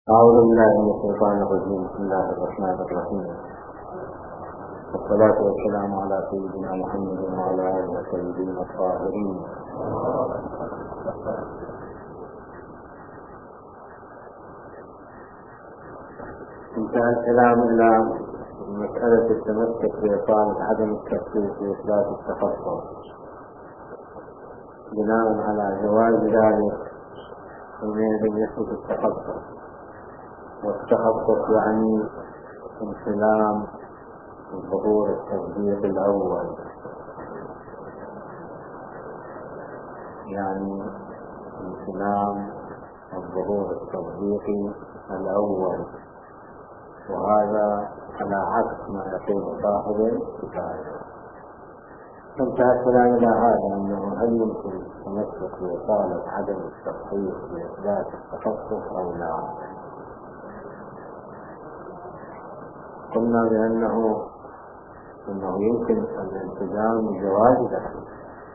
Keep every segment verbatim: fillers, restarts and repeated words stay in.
أعوذ بالله من الشيطان الرجيم. بسم الله الرحمن الرحيم، والصلاة والسلام على سيدنا محمد وعلى آله وصحبه الطاهرين. انتهى الكلام إلى مسألة التمسك بإطالة عدم التخصيص وإثبات التخصص بناء على جواز ذلك حينئذ يثبت التخصص. والتخصص يعني انسلام الظهور التصديق الأول، يعني انسلام الظهور التصديقي الأول، وهذا على عكس ما يقول صاحب الكتاب. انتهى الكلام إلى هذا أنه هل يمكن التمسك بإطالة عدم التخصيص بإثبات التخصص أو لا؟ قلنا بأنه إنه يمكن الالتزام بجواز ذلك،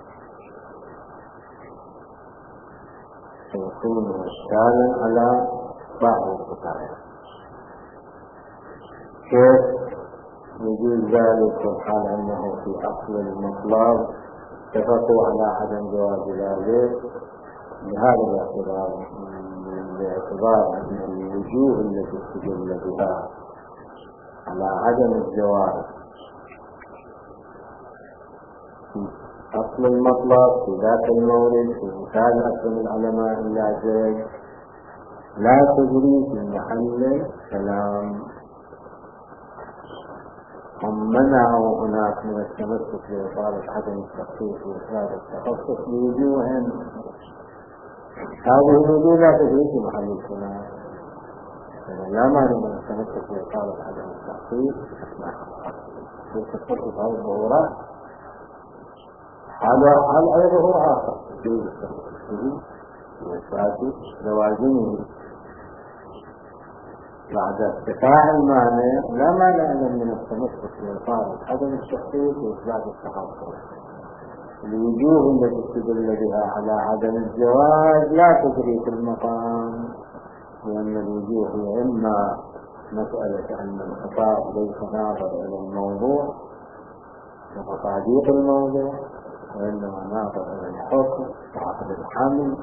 سيكون إشكالا على بعض الكتاب. كيف يجوز ذلك في الحال أنه في أصل المطلب اتفقوا على عدم جواز ذلك بهذا الاعتبار، باعتبار أن الوجوه التي استدل بها على عدم الجواز في أصل المطلب في ذات المورد في متابعة من العلماء اللازم لا تجري في محل كلام. هم منعوا هناك من التمسك بإطالة عدم التخصيص وإثبات التخصص بوجوه، هذه الوجوه لا تجري في محل الكلام، لا مانع من التمسك بإطالة عدم التخصيص في التخصص أو الظهورات. هذا حال أي ظهور آخر يجوز التمسك به وإثبات لوازمه بعد ارتفاع المانع. لا مانع من التمسك بإطالة عدم التخصيص وإثبات التخصص. الوجوه التي استدل بها على عدم الجواز لا تجري في المقام، لأن الوجوه هي إما مسألة أن الخطاب ليس ناظر إلى الموضوع وتطابيق الموضوع، وإنما ناظر إلى الحكم وعقد الحمل،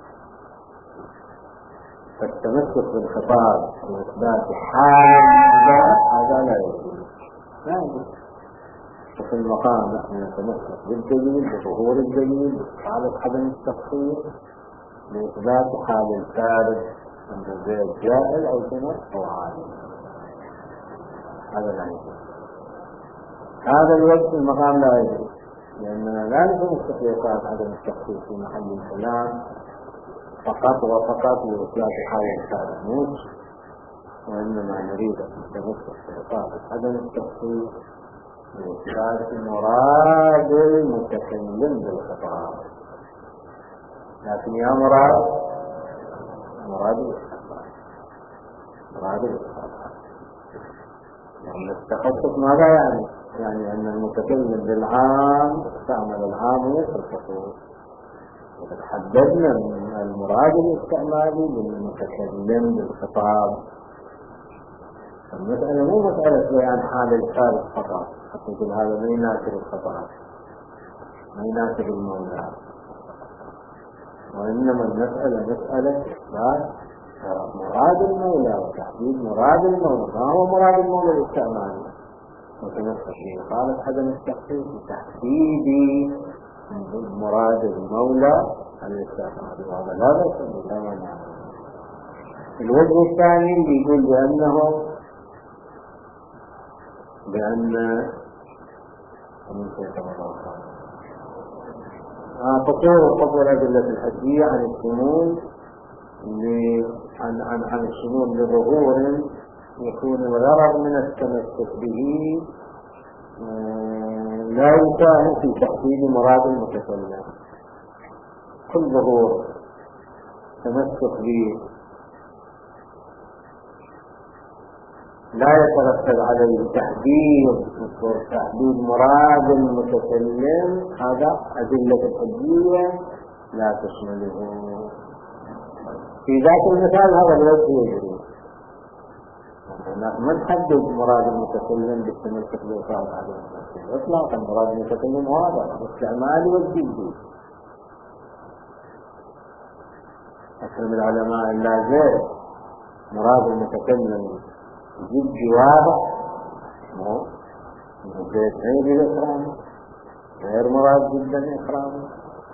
فالتمسك بالخطاب وإثبات حال هذا لا يجوز. لا يجوز. وفي المقام نحن نتمسك بالدليل بظهور الدليل بحالة عدم التخصيص بإثبات حال الفارق أن زيد جائل أو جنر أو عالم، هذا لا يجوز. هذا الوجه في المقام لا يجوز، لأننا لا نتمسك بإثبات عدم التخصيص في محل الكلام فقط وفقط لإثبات حال الفارق موت، وإنما نريد أن نتمسك بإثبات عدم التخصيص بإثبات مراد المتكلم بالخطاب. لكن يا مراد مراد الإسلام مراد الإسلام لأن التخصص ماذا يعني؟ يعني أن المتكلم بالعام استعمل العام ويسر الخصوص، وقد حددنا من المراد الاستعمالي للمتكلم بالخطاب. المسألة مو مسألة بيان حال الفارق فقط، حتى يقول هذا ما يناسب الخطاب ما يناسب المولى، وإنما المسألة مسألة إثبات مراد المولى وتحديد مراد المولى. ما هو مراد المولى الاستعمالي؟ وتمسك بإطالة عدم التخصيص وتحديد مراد المولى الاستعمالي، وهذا لا بأس به. الوجه الثاني بيقول بأنه بأن فصول فصول الأدلة الحجية عن الشمول عن عن عن الشمول لظهور يكون الغرض من التمسك به لا يساهم في تحديد مراد المتكلم. كل ظهور تمسك به لا يترتب عليه تحديد تحديد مراد المتكلم، هذا أدلة الحجية لا تشمله. في ذات المثال هذا الوجه يجري، ما نحدد مراد المتكلم بالتمسك بإفراد عدم التفصيل إطلاقا. مراد المتكلم واضح، الاستعمال والجدي. أكرم العلماء إلا زين مراد المتكلم جدي واضح، مو زيد عيب الإكرام، غير مراد جدا إكرام.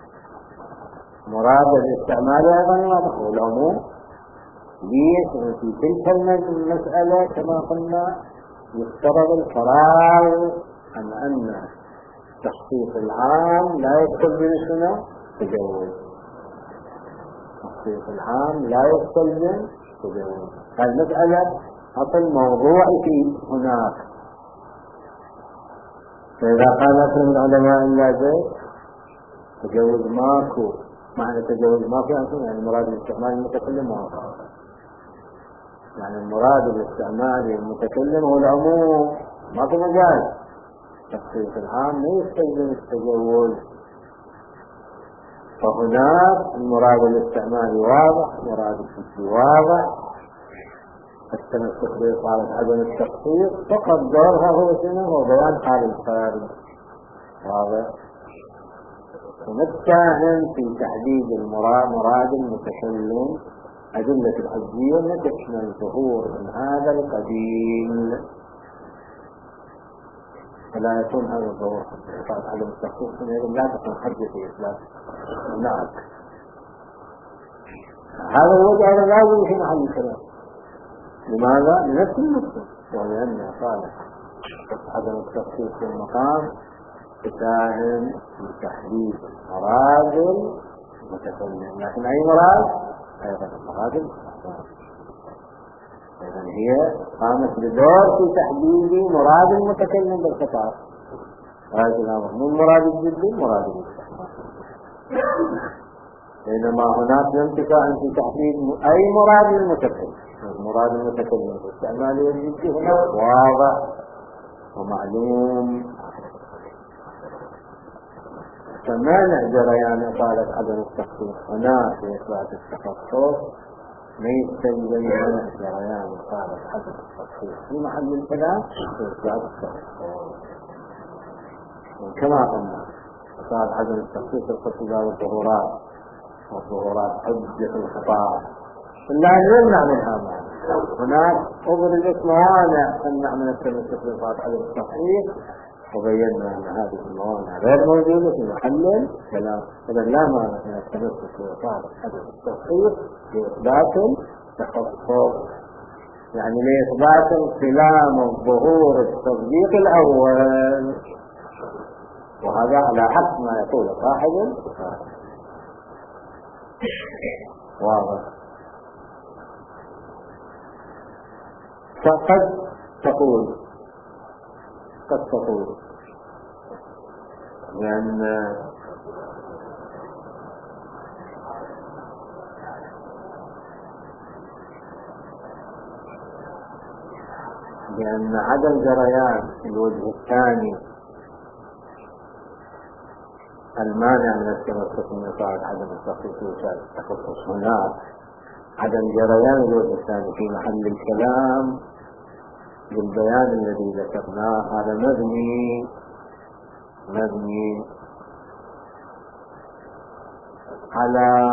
مراد الاستعمال أيضا واضح والعموم. ليش؟ في تلك المسألة كما قلنا يفترض القرار عن أن تخصيص العام لا يستلزم شنو؟ تجوز. تخصيص العام لا يستلزم تجوز. المسألة أصل موضوع في هناك. فإذا قال أكرم العلماء إلا زيد تجوز ماكو. معنى تجوز ماكو يعني مراد الاستعمال المتكلم واضح. يعني المراد بالاستعمال المتكلم هو العموم، ما في مجال. تخصيص العام لا يستلزم التجوز. فهناك المراد الاستعمال واضح، مراد الفكر واضح. التمسك بإطالة عدم التخصيص فقط دورها هو شنو؟ هو بيان حال الخارج. واضح. ونتهم في تحديد المراد مراد المتكلم أدلة الحجية لا تشمل ظهور من هذا القبيل، فلا يكون هذا الظهور إطالة عدم التخصيص لا تكون حجة في إثبات. نعم هذا الوجه هذا لازم في محل الكلام. لماذا؟ لنفس النقطة، ولأن قال عدم التخصيص في المقام تساهم في تحديد مراد المتكلم، لكن أي مراد؟ أيضا المراد المتكلم. إذن هي قامت بدور في تحديد مراد المتكلم بالخطاب. هذا الأمر من مراد الجدي مراد المتكلم. بينما هناك انتفاع في تحديد أي مراد المتكلم. المراد المتكلم باستعمال الجدي هنا واضح ومعلوم. فمانع جريان إطالة عدم التخصيص هنا في إثبات التخصص ما يستلزم منع جريان إطالة عدم التخصيص في محل الكلام في إثبات التخصص. كما قلنا إطالة عدم التخصيص الخطبة والظهورات والظهورات حجة الخطاب لا يمنع منها مانع. هناك أبرزت موانع تمنع من التمسك بإطالة عدم التخصيص، وبينا أن هذه الموانع غير موجودة في محل الكلام. إذا لا مانع من التمسك بإطالة عدم التخصيص لإثبات التخصص، يعني لإثبات انقلام الظهور التصديق الأول، وهذا على حسب ما يقول صاحب واضح. فقد تقول قد تقول لأن لأن عدم جريان الوجه الثاني المانع من التمسك من إطالة عدم التخصيص وإشارة التخصص هناك عدم جريان الوجه الثاني في محل الكلام بالبيان الذي ذكرناه. هذا مبني مبني على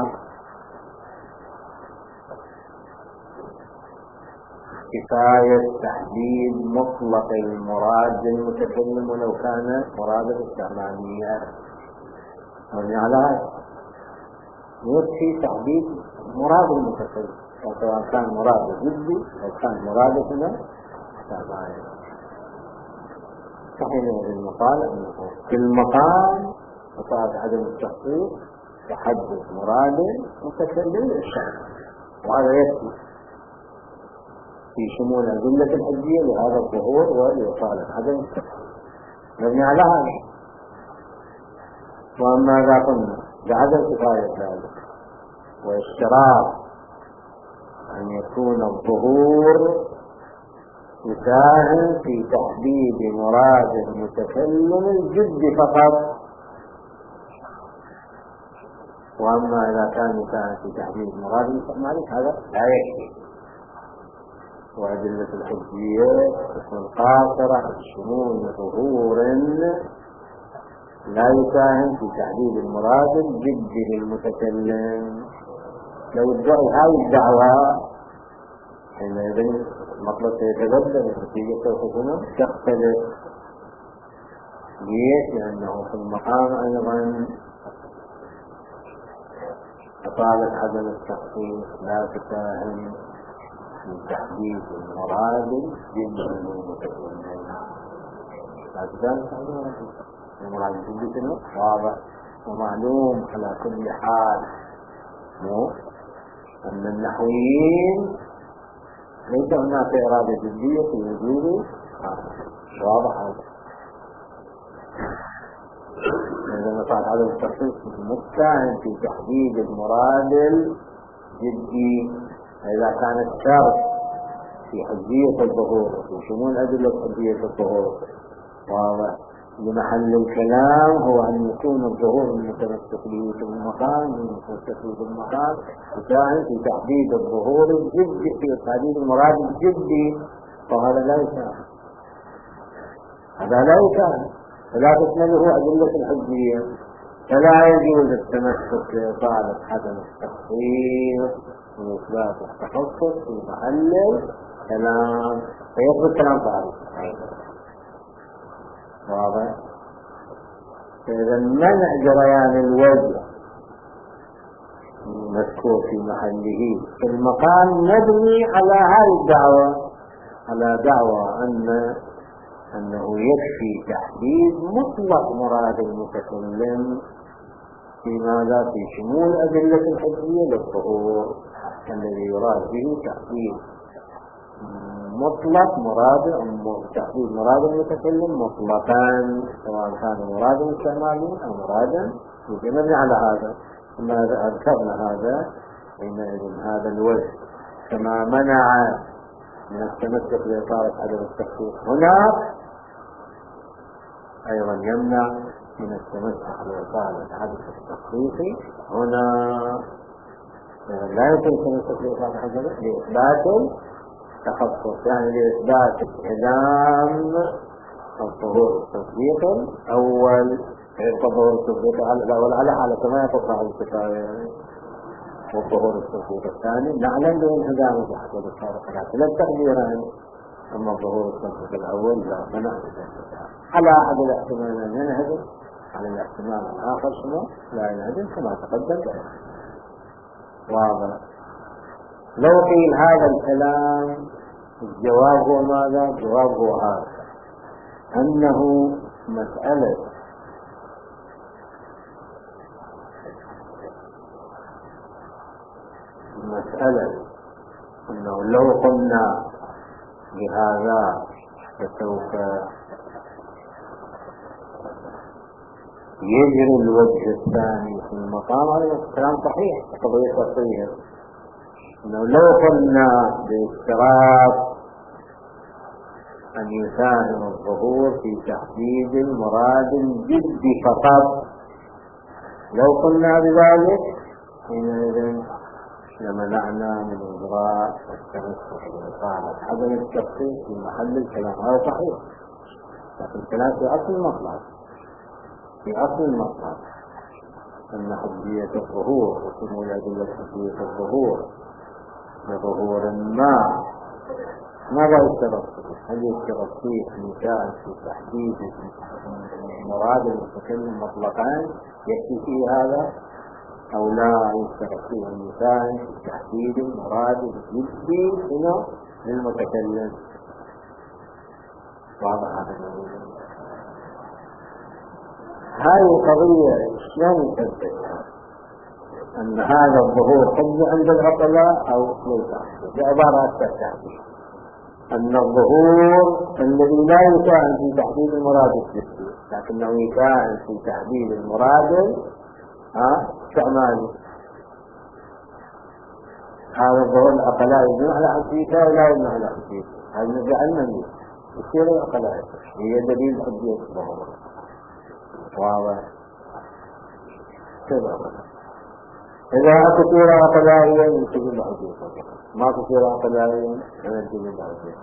كفاية تحديد مطلق المراد المتكلم ولو كان مراد الاستعمالية. مبني على هذا يكفي تحديد مراد المتكلم سواء كان مراد جدي أو كان مراد هنا استعمالي. فحينئذ المقال أنه في المقام إطالة عدم التخصيص تحدد مراد متكلم الشرع، وهذا يكفي في شمول أدلة الحجية لهذا الظهور ولإطالة عدم التخصيص. مبني على هذا. وأما إذا قلنا بعدم كفاية ذلك واشتراط أن يكون الظهور يساهم في تحديد مراد المتكلم الجد فقط، وأما إذا كان يساهم في تحديد مراد المتكلم هذا لا يكفي. وأدلة الحجية تكون قاصرة عن شمول ظهور لا يساهم في تحديد المراد الجدي للمتكلم. لو ادعي هذه الدعوة حينئذ المطلب سيتبدل، النتيجة سوف تختلف. ليش؟ لأنه في المقام أيضا أطالت عدم التخصيص لا تساهم في تحديد المراد الجدي للمتكلم. لا تساهم المراد الجدي شنو؟ واضح ومعلوم على كل حال مو أن النحويين ليس هناك إرادة جدية في وجود واضح هذا. عندما قال هذا التخصيص مستعن في تحديد المراد الجدي، إذا كان الشرط في حجية الظهور وفي شمول أدلة حجية الظهور واضح، لمحل الكلام هو أن يكون الظهور المتمسك به في المقام المتمسك به في المقام يساهم في تحديد الظهور الجدي في تحديد المراد الجدي، فهذا لا يساهم، هذا لا يساهم، فلا تشمله أدلة الحجية، فلا يجوز التمسك بإطالة عدم التخصيص وإثبات التخصص في محل الكلام، فيصبح الكلام فارغ. واضح؟ فإذا منع جريان الوجه مذكور في محله في المقام مبني على هذه الدعوة، على دعوة أن أنه يكفي تحديد مطلق مراد المتكلم في ماذا؟ في شمول أدلة الحجية للظهور الذي يراد به تحديد مطلق مراد تحديد مراد المتكلم مطلقا، سواء كان مرادا استعماليا أو مرادا يمنع على هذا. ثم أذكرنا هذا حينئذ هذا الوجه كما منع من التمسك بإطارة عدم التخصيص هنا أيضا يمنع من التمسك بإطارة عدم التخصيص هنا. لا يمكن التمسك بإطارة عدم لإثبات تخصص، يعني لإثبات إعلام الظهور التصديق الأول، الظهور التصديق الأول على حالة كما يقطع الكفاية، والظهور التصديق الثاني نعلم بانهدام تحت الخارق لا تقديرا، أما الظهور التصديق الأول لا منع على أحد الاحتمالين ينهدم، على الاحتمال الآخر شنو لا ينهدم كما تقدم. واضح؟ لو قيل هذا الكلام الجواب هو ماذا؟ الجواب هو هذا، أنه مسألة مسألة أنه لو قلنا بهذا فسوف يجري الوجه الثاني في المقام، هذا الكلام صحيح قضية صحيحة، أنه لو قلنا باشتراط أن يساهم الظهور في تحديد المراد الجدي فقط، لو قلنا بذلك حينئذ لمنعنا من إجراء التمسك بإطالة عدم التخصيص في محل الكلام. هذا صحيح، لكن الكلام في أصل المطلب، في أصل المطلب أن حجية الظهور وشمول أدلة حجية الظهور لظهور ما ماذا يشترط فيه؟ هل يشترط فيه مثال في تحديد مراد المتكلم مطلقا يكفي فيه هذا، أو لا يشترط فيه مثال في تحديد المراد الجدي هنا للمتكلم؟ واضح هذا؟ هذه القضية شلون تثبت أن هذا الظهور حجة عند العقلاء أو ليس؟ بعبارة التحديد أن الظهور الذي لا يساهم في تحديد المراد الجدي لكنه يساهم في تحديد المراد استعمالي، هذا الظهور العقلاء يجمع على حجيته ولا يجمع على حجيته، هذا نرجع المني يصير العقلاء هي دليل حجية الظهور. واضح؟ كذا إذا أكثر عقلائيا يجب حجيته ما تصير عقلائيا نرجو ذلك.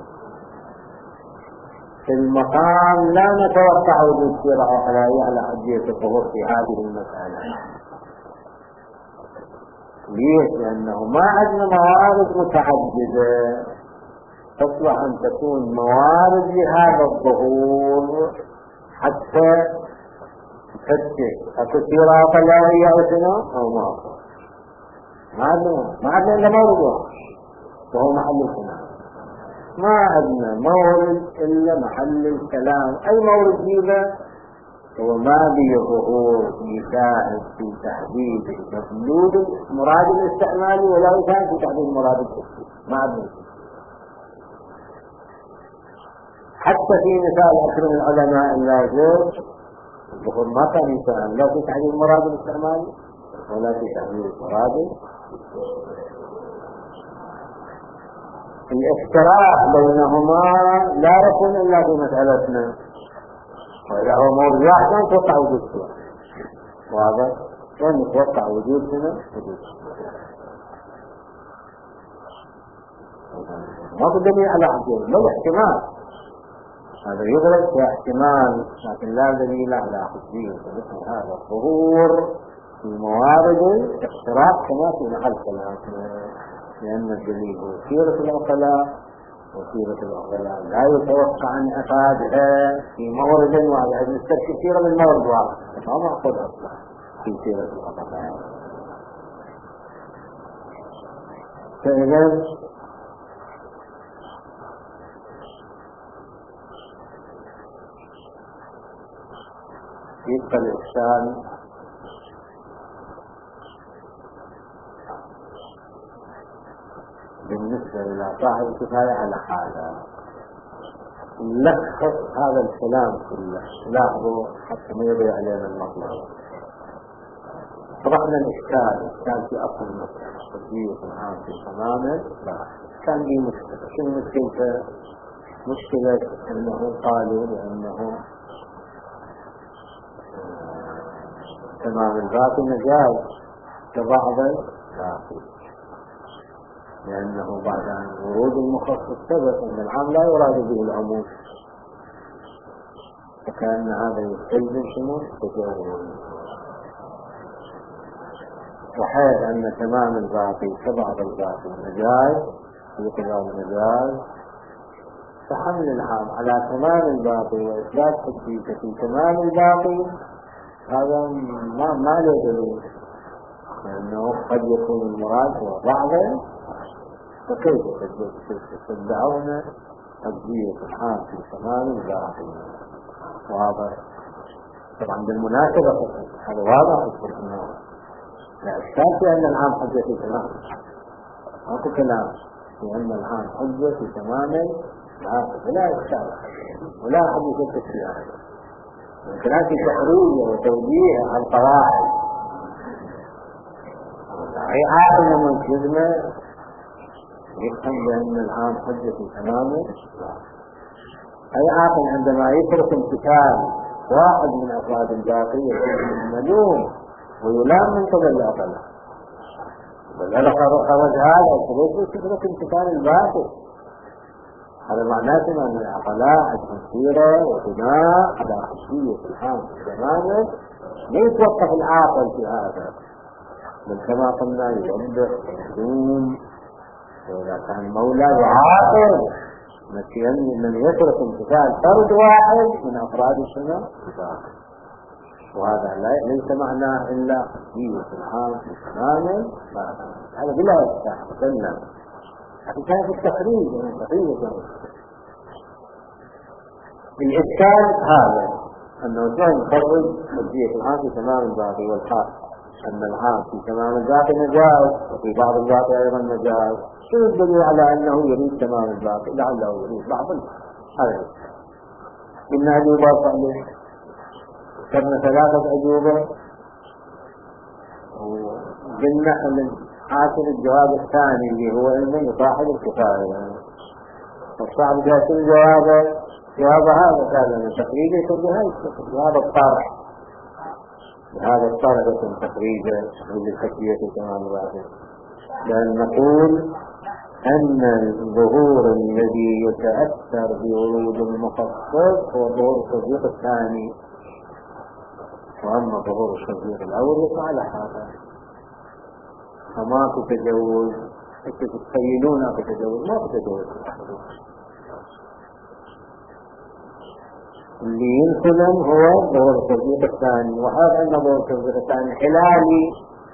في المقام لا نتوقع وجود صيغة عقلائية على حجية الظهور في هذه المسألة. ليش؟ لأنه ما عندنا موارد متعددة تصلح أن تكون موارد لهذا الظهور حتى تفتح أتصير عقلائية أو شنو أو ما ما عندنا ما عندنا إلا مورد وهو محل الكلام. ما عندنا مورد إلا محل الكلام. أي مورد فيه هو ما به ظهور يساعد في تحديد مفلود مراد الاستعمالي ولا يساعد في تحديد مراد التفسير. ما عندنا. حتى في مثال أكثر من العلماء اللازم الظهور ما كان يساعد لا في تحديد مراد الاستعمالي ولا في تحديد مراد. الافتراء بينهما لا يكون إلا في مسألتنا، وإذا هو موضوع واحد نتوقع وجود سوى واضح ونتوقع وجود هنا وجود ما تدلي على حجين لا احتمال هذا يغلق كاحتمال لكن لا دليل على حجين. مثل هذا الظهور في موارد الافتراء كما في محل كلام، لأن الدليل هو سيرة العقلاء وسيرة العقلاء لا يتوقع أن أفادها في مورد واحد نستكشف كثيرا من مورد واحد ما مأخذ أصلا في سيرة العقلاء. فإذا يبقى الإشكال بالنسبة إلى صاحب الكفاية على حالة. نلخص هذا الكلام كله لاحظوا حتى ما يضيع علينا المطلب. طرحنا الإشكال كان في أصل المسألة تطبيق العام في تماما كان في مشكلة. شو المشكلة؟ مشكلة أنه قالوا بأنه تمام الباطل مجاز كبعض الباطل، لأنه بعد أن ورود المخصص ثبت أن العام لا يراد به العموم، فكأن هذا يستلزم شنو؟ تجاوز. وحيث أن تمام الباطل كبعض الباطل مجاز في قضاء المجاز، فحمل العام على تمام الباطل وإثبات حجيته في تمام الباطل هذا ما ما له دليل، لأنه قد يكون المراد هو بعضه. فكيف تدعون تطبيق الحام في تمام الباطل؟ واضح. طبعا بالمناسبة هذا واضح انه لا اشكال في ان العام حجة في تمام، ماكو كلام في ان العام حجة في تمام الباطل لا اشكال ولا احد يشكك في هذا. الكلام في تحرير وتوجيه على القواعد. اي عاقل من كلمة يفهم بأن العام حجة تماما. أي عاقل عندما يترك امتثال واحد من أفراد الباقية ملوم ويلام من قبل العقلاء، بل خرج هذا فليس تترك امتثال الباقي. هذا معناته أن العقلاء التنفيرة وبناء على حجية العام تماما لا يتوقف العاقل في هذا، بل كما قلنا يوضح ويلوم. وإذا كان مولى يعاقب نسيان من يترك امتثال فرد واحد من أفراد السنة الباقي، وهذا ليس معناه إلا حجية العام تماما. هذا بلا إشكال قلنا حتى كان في التخريج يعني تخريج الإشكال هذا أنه كان يخرج حجية العام في تمام الباقي، والحال أن العام في تمام الباقي مجاز وفي بعض الباقي أيضا مجاز. شو الدليل على أنه يريد تمام الباقي؟ لعله يريد بعض هذا. إن أجوبة صحيح كنا ثلاثة أجوبة وقلنا أن حاصل الجواب الثاني اللي هو علم صاحب الكفاية، والصاحب جاءت الجواب جواب هذا كان من تقريبه كل هذا الطارح هذا الطارح من تقريبه من الحجية تمام الباقي. لأن نقول أن الظهور الذي يتأثر بورود المخصص هو ظهور التصديق الثاني، وأما ظهور التصديق الأول يقع على هذا، فما في تجوز. تتخيلون في تجوز؟ ما في تجوز. اللي ينسلم هو ظهور التصديق الثاني، وهذا أن ظهور التصديق الثاني حلالي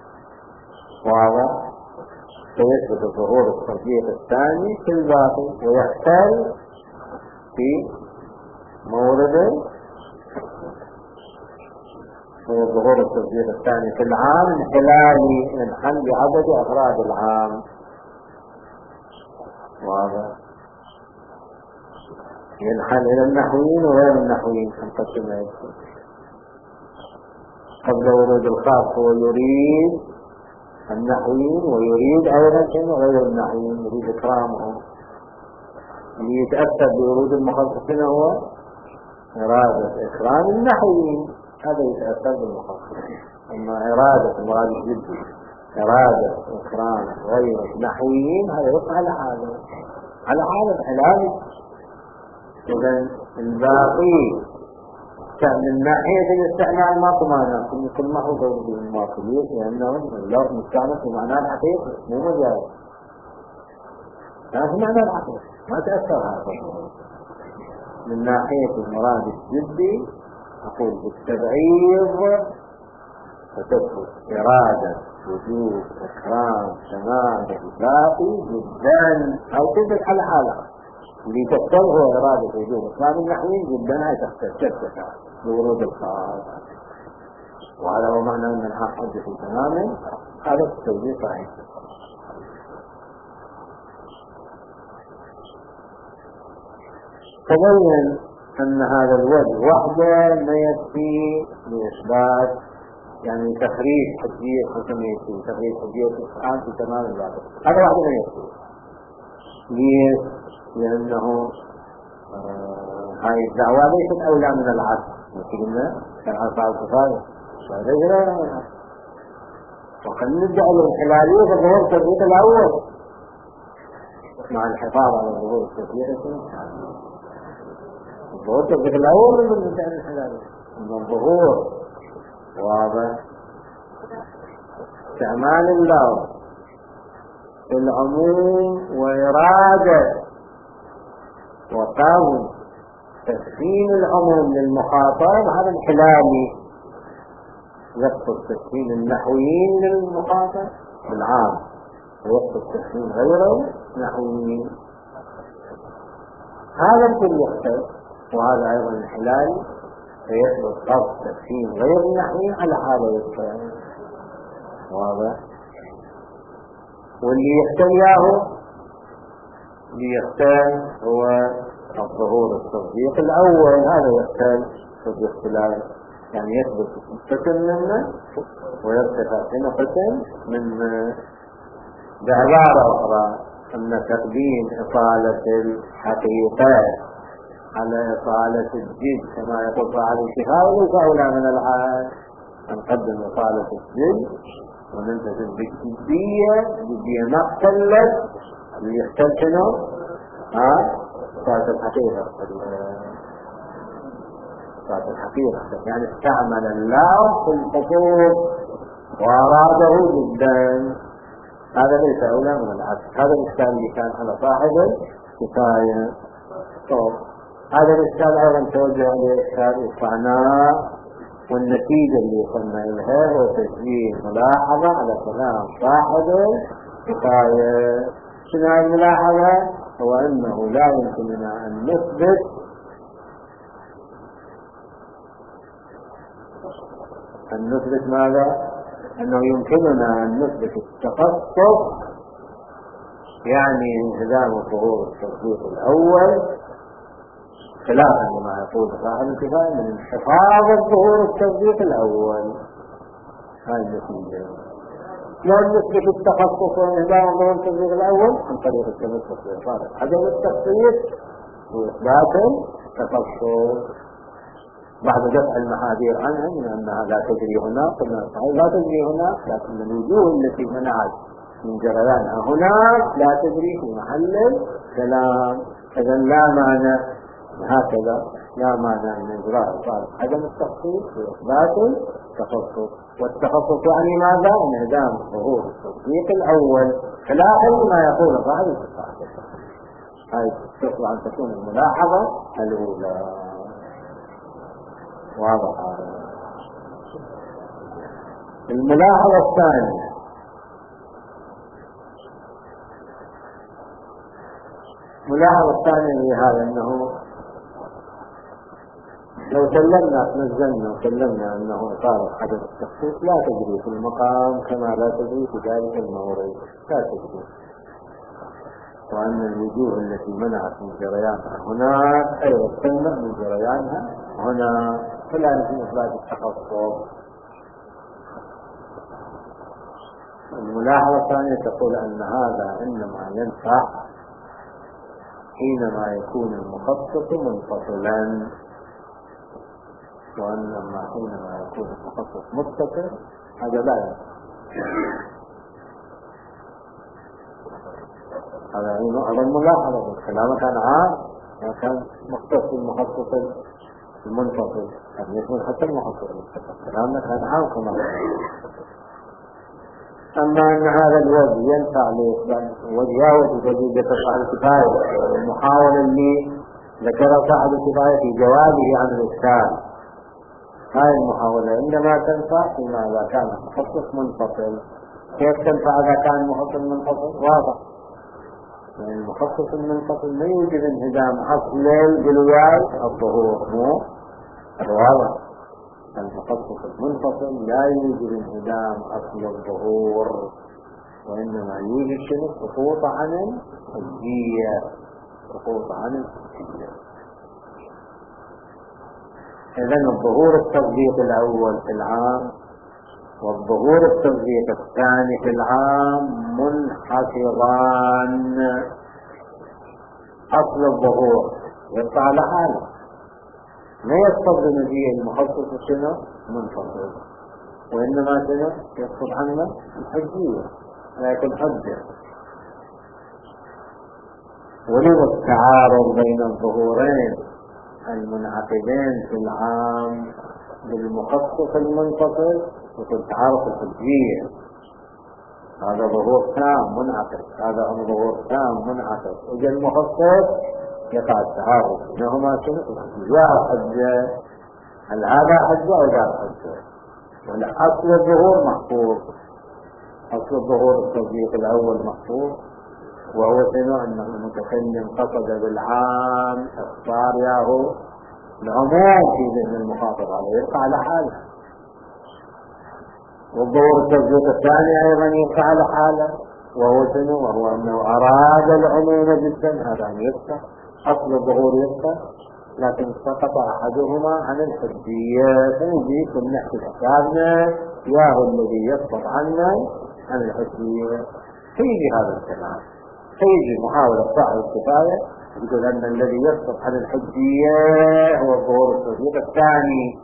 واضح، فيثبت ظهور التصديق الثاني في الباطن ويختل في مورد هو ظهور التصديق الثاني في العام الحلالي ينحل بعدد أفراد العام واضح، ينحل إلى النحويين وغير النحويين هنقسمها قبل ورود الخاص. هو يريد النحويين ويريد أيضا غير النحويين، يريد إكرامهم. اللي يتأثر بورود المخصصين هو إرادة إكرام النحويين، هذا يتأثر بالمخصصين. أما إرادة مراد الجدي إرادة إكرام غير النحويين هذا يقع على حاله على حاله حلال. إذن الباقي من ناحية الاستعمال ما طمانا كل ما هو ضرب بالمواصلين، لأنهم اللفظ مستعمل في معنى الحقيقي مو مجاز، هذا في معنى الحقيقي ما تأثر هذا. من ناحية المراد الجدي أقول بالتبعيض فتثبت إرادة وجود إكرام تمام الباقي جدا أو تثبت على حالها. اللي تختل هو إرادة وجود إكرام النحويين جدا، هاي تختل بورود الخاص، وهذا هو معنى أن الحق حدث تماما. هذا التوجيه صحيح. تبين أن هذا الوجه وحده ما يكفي لإثبات يعني تخريج حجية حكمية، تخريج حجية القرآن في تمام الواقع، هذا وحده ما يكفي. ليش؟ لأنه آه هاي الدعوة ليست أولى من العصر، قلنا كان عصر الكفاية هذا غير من العصر، وقد ندعي الانحلالية في ظهور التطبيق الأول مع الحفاظ على ظهور التطبيق الثاني. ظهور التطبيق الأول من ندعي الانحلالية من الظهور واضح استعمال الله العموم وإرادة وقام تسخين العموم للمخاطب، هذا الحلالي يقصد تسخين النحويين للمخاطب بالعام ويقصد تسخين غير النحويين، هذا الكل يختلف. وهذا أيضا الحلالي فيثبت قصد تسخين غير النحويين على حاله يختلف واضح. واللي يختلياه اللي يختل هو الظهور التصديق الأول، هذا يختل في اختلاف يعني يثبت قسم منه ويرتفع هنا قسم من. بعبارة أخرى أن تقديم إطالة الحقيقة على إطالة الجد كما يقول فعل الكفاية ليس أولى من العاد، نقدم إطالة الجد وننتج بالجدية. الجدية ما اختلت، اللي يختل شنو؟ ها؟ إطالة الحقيقة إطالة الحقيقة يعني استعمل الله في الحقوق وأراده جدا، هذا ليس أولى من العكس. هذا الإشكال اللي كان على صاحب الكفاية. طب هذا الإشكال أيضا توجه لإشكال إصعناء، والنتيجة اللي وصلنا إليها هو تسجيل ملاحظة على كلام صاحب الكفاية. شنو الملاحظة؟ هو أنه لا يمكننا أن نثبت أن نثبت ماذا؟ أنه يمكننا أن نثبت التخصص يعني انهدام ظهور التصديق الأول خلافا لما يقول صاحب الكفاية من انحفاظ ظهور التصديق الأول. هاي النتيجة. لا نثبت التخصص وانهدام ظهور التصديق الأول عن طريق التمسك بإفادة عدم التخصيص وإثبات التخصص بعد دفع المحاذير عنها من أنها لا تجري هنا. قلنا صحيح لا تجري هنا، لكن الوجوه التي منعت من جريانها. هناك لا تجري في محل الكلام. إذا لا مانع هكذا، لا مانع من إجراء طالب عدم التخصيص وإثبات التخصص. والتخصص يعني ماذا؟ انعدام ظهور التصديق الأول خلافا ما يقول صاحب الصحيح. هذه تطلع أن تكون الملاحظة الأولى. واضح. الملاحظة الثانية الملاحظة الثانية هي هذا، أنه لو سلمنا نزلنا وسلمنا أنه طالب عدم التخصيص لا تجري في المقام كما لا تجري في ذلك المورد، لا تجري. وأن الوجوه التي منعت من جريانها هناك أيضا تمنع من جريانها هنا، فلا يمكن إثبات التخصص. الملاحظة الثانية تقول أن هذا إنما ينفع حينما يكون المخصص منفصلا، وأنما حينما يكون المخصص متصل هذا لا ينفع. هذا يعني الملاحظة. الكلام كان عام، كان مختص المخصص المنفصل، كان يكون حتى المخصص المنفصل. الكلام كان عام كما أما أن هذا الوجه ينفع وجهه دليل صاحب الكفاية، المحاولة اللي ذكر صاحب الكفاية في جوابه عن الإشكال، هذه المحاولة إنما تنفع فيما إذا كان مخصص منفصل. كيف تنفع إذا كان مخصص منفصل؟ واضح، يعني المخصص المنفصل لا يوجد انهدام أصل بالولاية الظهور، مو واضح. المخصص المنفصل لا يوجد انهدام أصل الظهور، وإنما يوجد شنو؟ سقوط عن الحجية، سقوط عن الحجية. إذن الظهور التصديق الأول في العام والظهور التصديق الثاني في العام منحصران. أصل الظهور يبقى على حاله، لا يستخدم فيه المخصص شنو؟ منفصل، وإنما شنو؟ يسقط عنه الحجية، لا يكون حجة. ولو التعارض بين الظهورين المنعقدين في العام بالمخصص المنفصل يكون تعارض الحجية. هذا ظهور تام منعقد، هذا ظهور تام منعقد، وجاء المخصص يقع التعارض بينهما شنو؟ يا حجة، هل هذا حجة أو لا حجة؟ ولا أصل الظهور محفوظ، أصل الظهور التصديق الأول محفوظ، وهو شنو؟ أنه المتكلم قصد بالعام اختار ياهو العموم في ذهن المخاطب، عليه يبقى على حاله. والظهور التصديق الثاني أيضا يبقى على حاله، وهو شنو؟ وهو أنه أراد العموم جدا، هذا يبقى أصل الظهور يبقى، لكن سقط أحدهما عن الحجية. فنجي كل نحكي حسابنا ياهو الذي يسقط عنا عن الحجية. فيجي هذا الكلام، فيجي محاولة صاحب الكفاية يقول أن الذي يسقط عن الحجية هو الظهور التصديق الثاني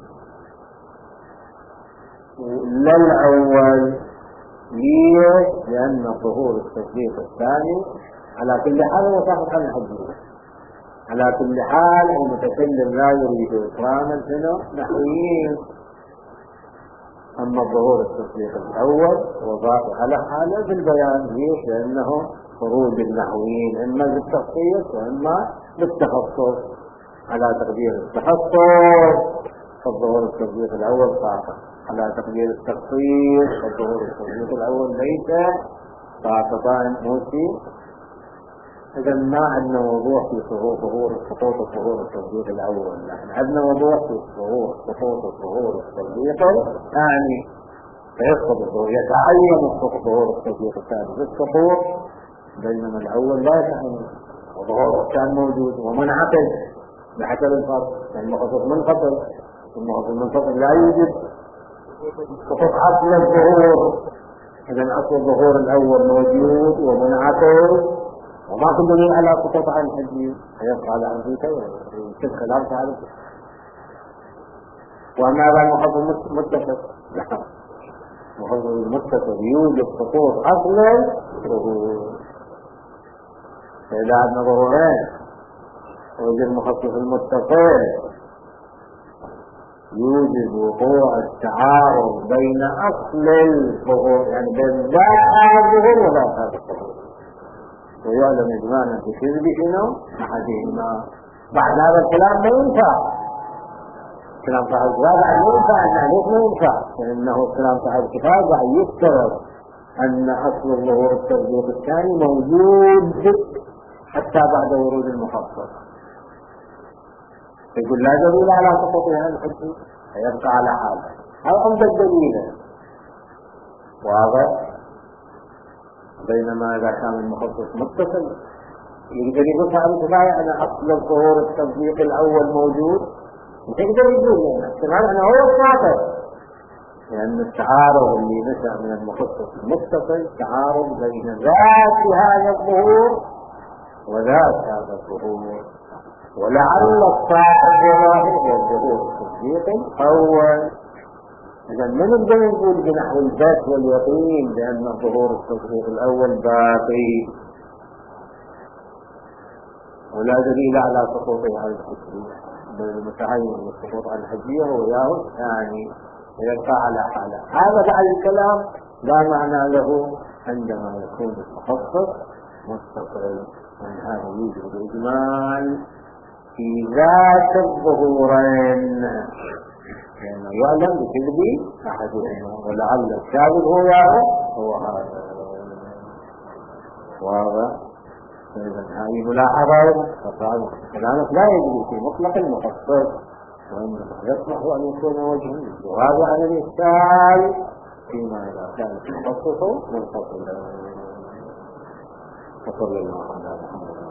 لا الأول. ليش؟ لأن ظهور التصديق الثاني على كل حال هو ساقط عن الحجية، على كل حال المتكلم لا يريد إكراما شنو؟ نحويين. أما الظهور التصديق الأول هو باقي على حاله في البيان. ليش؟ لأنه خروج النحويين إما بالتخصيص وإما بالتخصص. على تقدير التخصص فالظهور التصديق الأول ساقط، على تقدير التخصيص فالظهور التصديق الأول ليس ساقطا موسي. إذا ما عندنا وضوح في ظهور سقوط الظهور التصديق الأول، نحن عندنا وضوح في ظهور سقوط الظهور التصديق الثاني، فيسقط الظهور، يتعين ظهور التصديق الثاني بالسقوط، بينما الأول لا يتعين، وظهور كان موجود ومنعقد بحسب الفرق، يعني المخصص منفصل، المخصص المنفصل لا يوجد سقوط أصل الظهور. إذا أصل الظهور الأول موجود ومنعقد وما كل دليل على سقوط عن الحجية، فيبقى على حجيته ويمكن خلاف تعرف. وأما هذا المخصص متفق، المخصص المتصل يوجد سقوط أصلا ظهور. فإذا عندنا ظهورين وجد المخصص المتصل يوجد وقوع التعارض بين أصل الظهور، يعني بين ذات الظهور وذات هذا الظهور، ويعلم إجمالا في كذب شنو أحدهما. بعد هذا الكلام ما ينفع كلام صاحب الكتاب، بعد ما ينفع أن عليك ما ينفع، لأنه كلام صاحب الكتاب بعد يفترض أن أصل الظهور التصديق الثاني موجود حتى بعد ورود المخصص، يقول لا دليل على سقوط هذا الحكم فيبقى على حاله، أو أمد الدليل واضح. بينما إذا كان المخصص متصل يقدر يقول صاحب الكتاب أن أصل الظهور التصديق الأول موجود، يقدر يقول لنا كمان أنا هو الصادق، لأن التعارض اللي نشأ من المخصص المتصل تعارض بين ذات هذا الظهور وذات هذا الظهور، ولعل الصاحب هو الظهور التصديق الأول. إذا ما نقدر نقول بنحو البات واليقين بأن الظهور التصديق الأول باقي، ولا دليل على سقوط هذا الحكم المتعين والسقوط على الحجية وياه الثاني ويبقى على حاله. هذا بعد الكلام لا معنى له عندما يكون المخصص متصل، ومن هذا يوجد إجمال في ذات الظهورين، لأنه يعلم بكذب أحدهما ولعل الكاذب هو ياه هو هذا. واضح؟ فإذا هذه ملاحظة فصار كلامك لا يجري في مطلق المخصص، وإنما يصلح أن يكون وجها للجواب عن الإشكال فيما إذا كان المخصص منفصلا. وصلى الله على محمد.